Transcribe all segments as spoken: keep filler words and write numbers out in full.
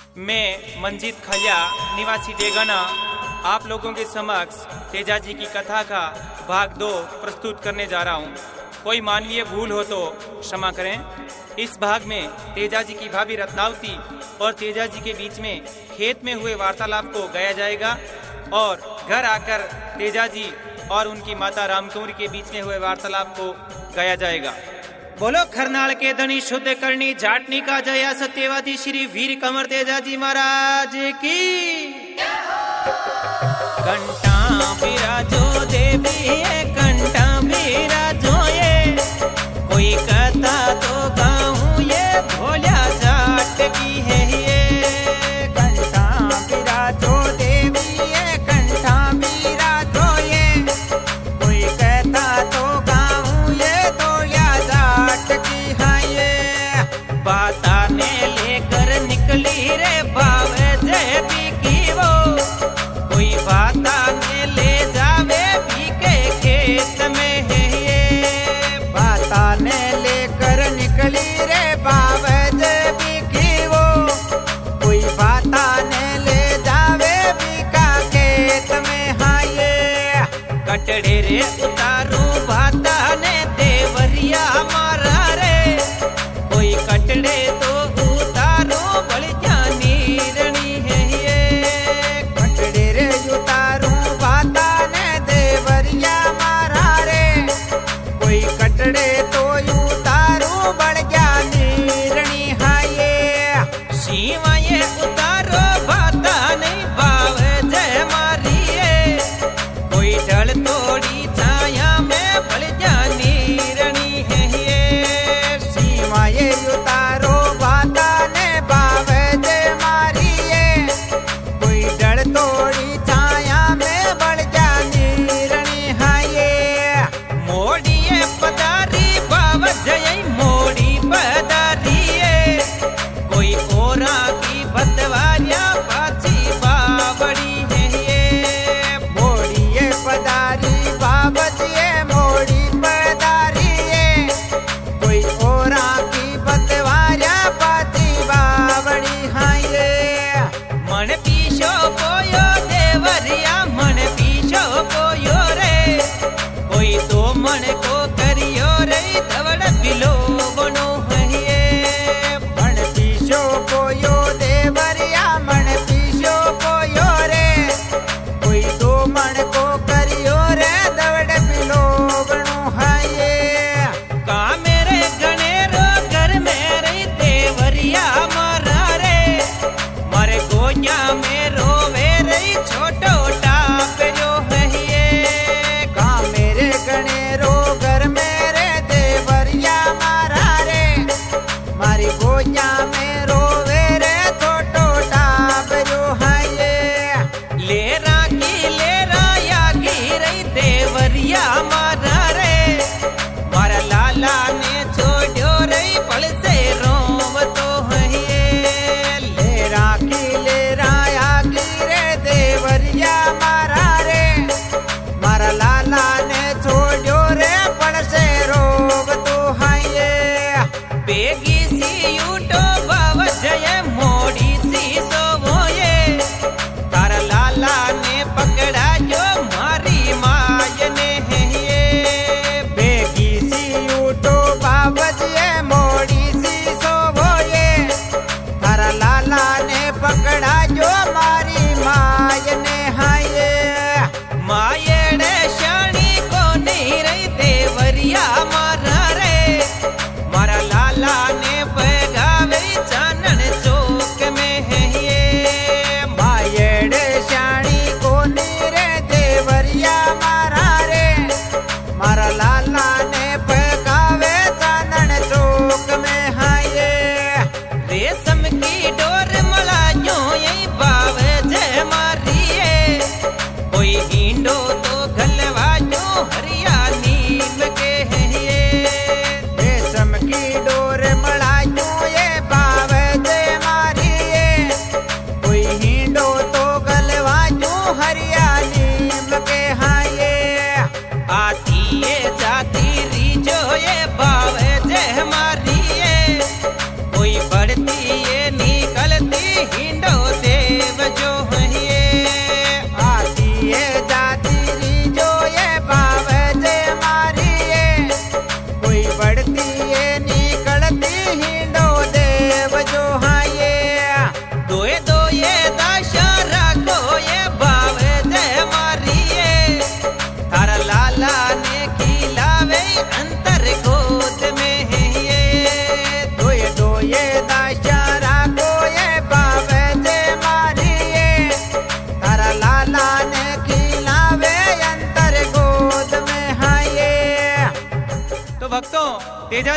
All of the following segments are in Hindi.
मैं मंजीत खलिया निवासी डेगाना आप लोगों के समक्ष तेजा जी की कथा का भाग दो प्रस्तुत करने जा रहा हूँ। कोई मानवीय भूल हो तो क्षमा करें। इस भाग में तेजा जी की भाभी रत्नावती और तेजा जी के बीच में खेत में हुए वार्तालाप को गाया जाएगा और घर आकर तेजा जी और उनकी माता रामकुंवरी के बीच में हुए वार्तालाप को गाया जाएगा। बोलो खरनाल के धनी शुद्ध करनी जाटनी का जया सत्यवादी श्री वीर कंवर तेजा जी महाराज की। घंटा बिराजो देवी है, घंटा बिराजो ये, कोई कथा तो गाऊं ये भोला जाट की है ये। घंटा बिराजो देवी है, घंटा बिराजो ये, कोई कथा तो गाऊं ये भोला जाट की है ये। बाता ने लेकर निकली रे बावे देवी की वो, कोई बाता ने ले जावे भी के खेत में है ये। बाता ने लेकर निकली रे बावे देवी की वो, कोई बाता ने ले जावे भी का खेत में है ये। कटड़े रे उतारू बाता ने देवरिया मारा रे, कोई कटड़े तो उतारू बल जानी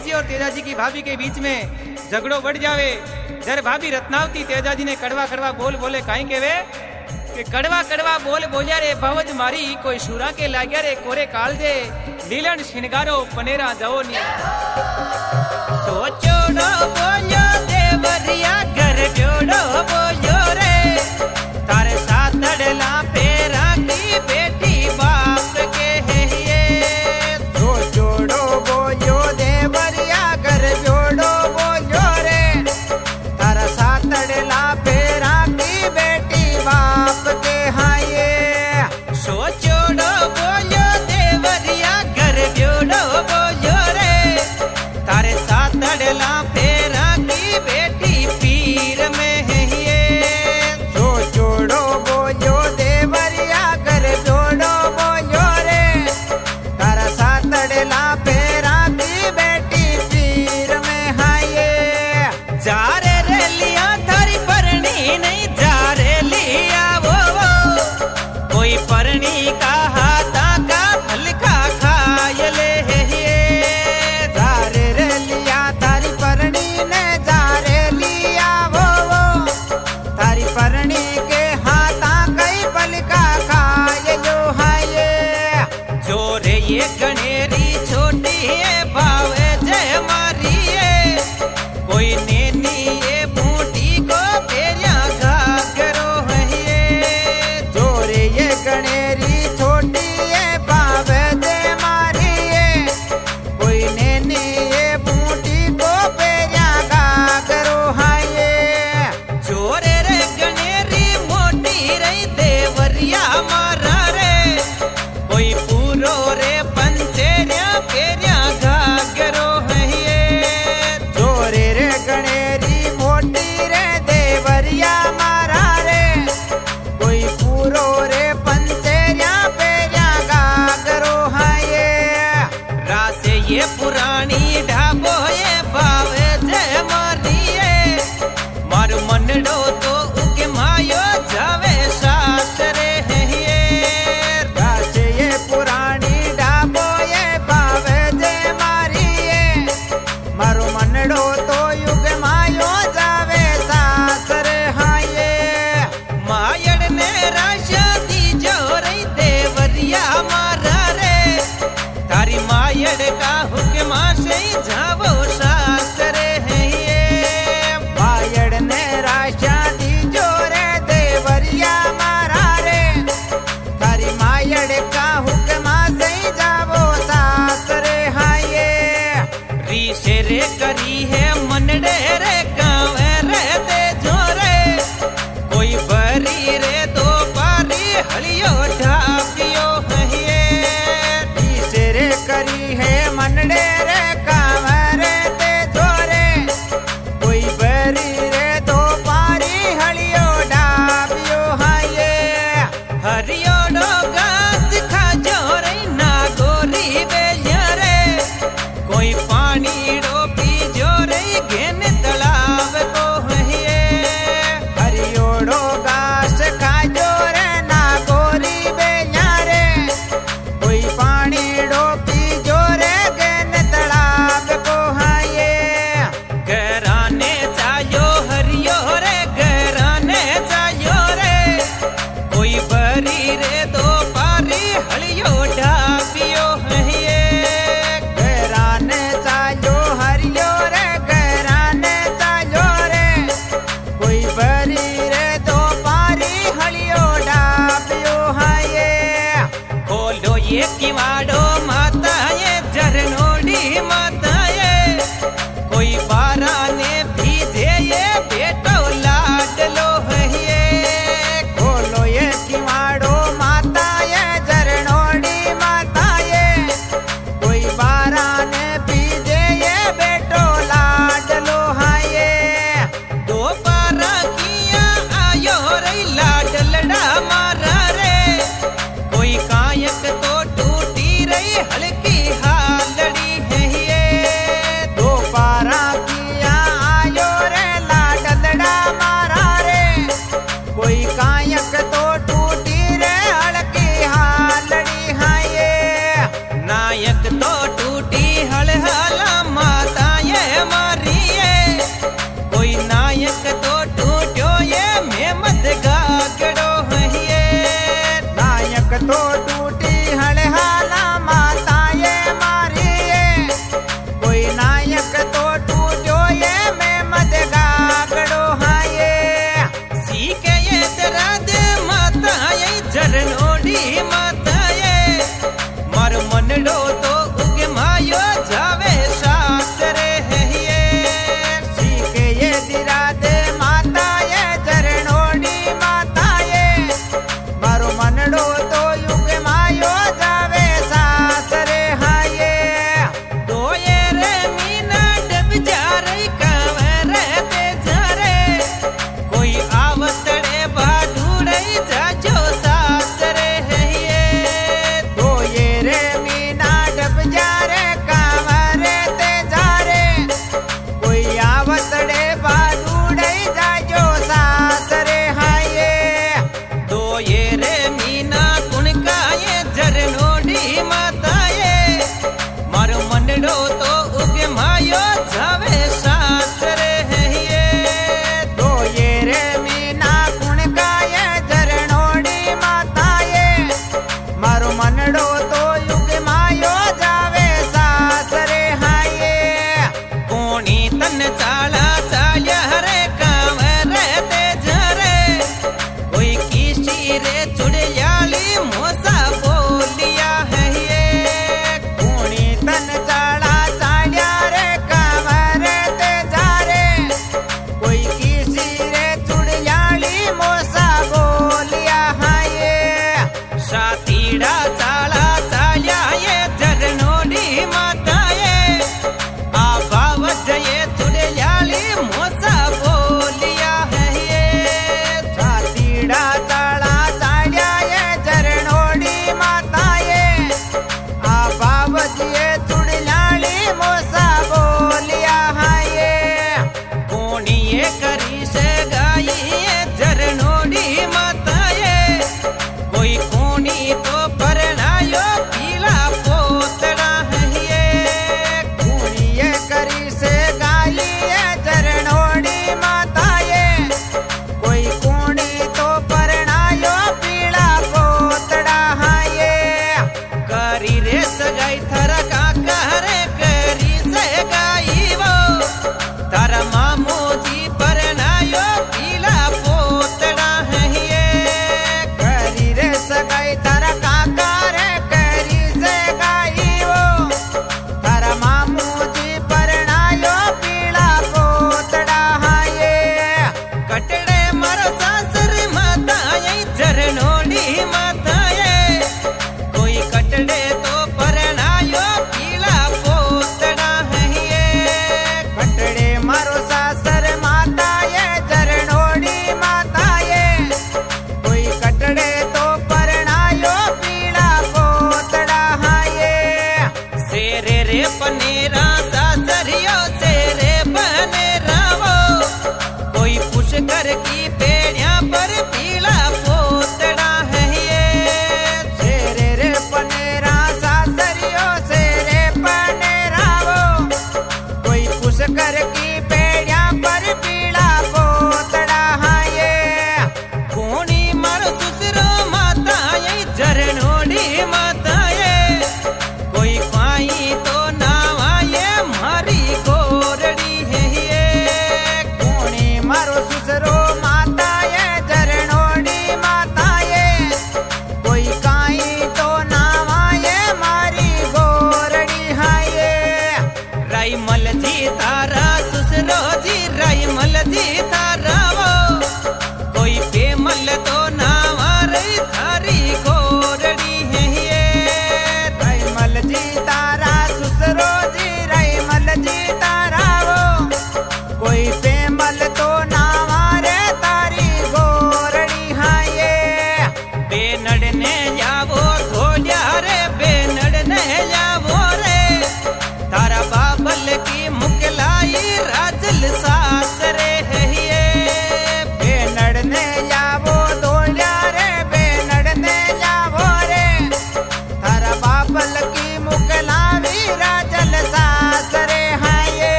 तेजाजी और तेजाजी की भाभी के बीच में झगड़ो बढ़ जावे। जर भाभी रत्नावती तेजाजी ने कड़वा कड़वा बोल बोले काई केवे कि कड़वा कड़वा बोल बोलिया रे भवज मारी कोई शुरा के लाग्या रे कोरे काल दे लीलन शिनगारो पनेरा जाओ नी। सोचोड़ो बोलो देवरिया घर जोड़ो बोलो रे तारे साथ डला पेरा की बेटी बाप के है ये। सोचोड़ो बोलो देवरिया घर जोड़ो बोलो रे तारा साथ डला पेरा की बेटी बाप के हाँ ये। सोचोड़ो बोलो देवरिया घर जोड़ो बोलो रे तारे साथ डला पेरा की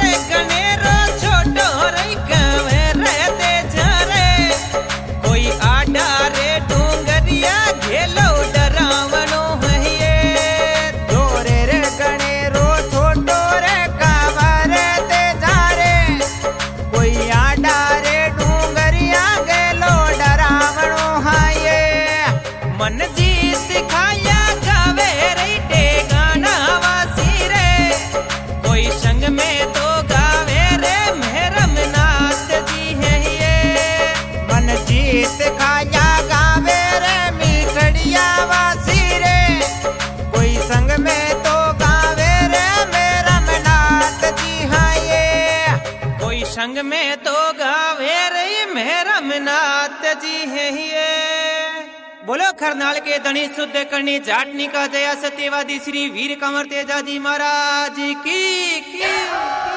गनेरो छोटो रे गावे रहते झरे कोई आडा रे डूंगरिया घेलो डरावनो है ये जोरे रे गनेरो छोटो रे गावे रहते झरे कोई आडा रे डूंगरिया घेलो डरावनो है ये मन जीत खाया गावे रे डेगाना वासी रे कोई संग में तो गावे रे मेहरम नाथ जी है ये मन जीत खाया गावे रे मीठड़िया वासी रे कोई संग में तो गावे रे मेरा नाथ जी हाँ ये कोई संग में तो गावे रे मेहरम नाथ जी है ये। बोलो खरनाल के धनी शुद्ध करनी जाटनी का जया सत्यवादी श्री वीर कंवर तेजा जी महाराज की, की।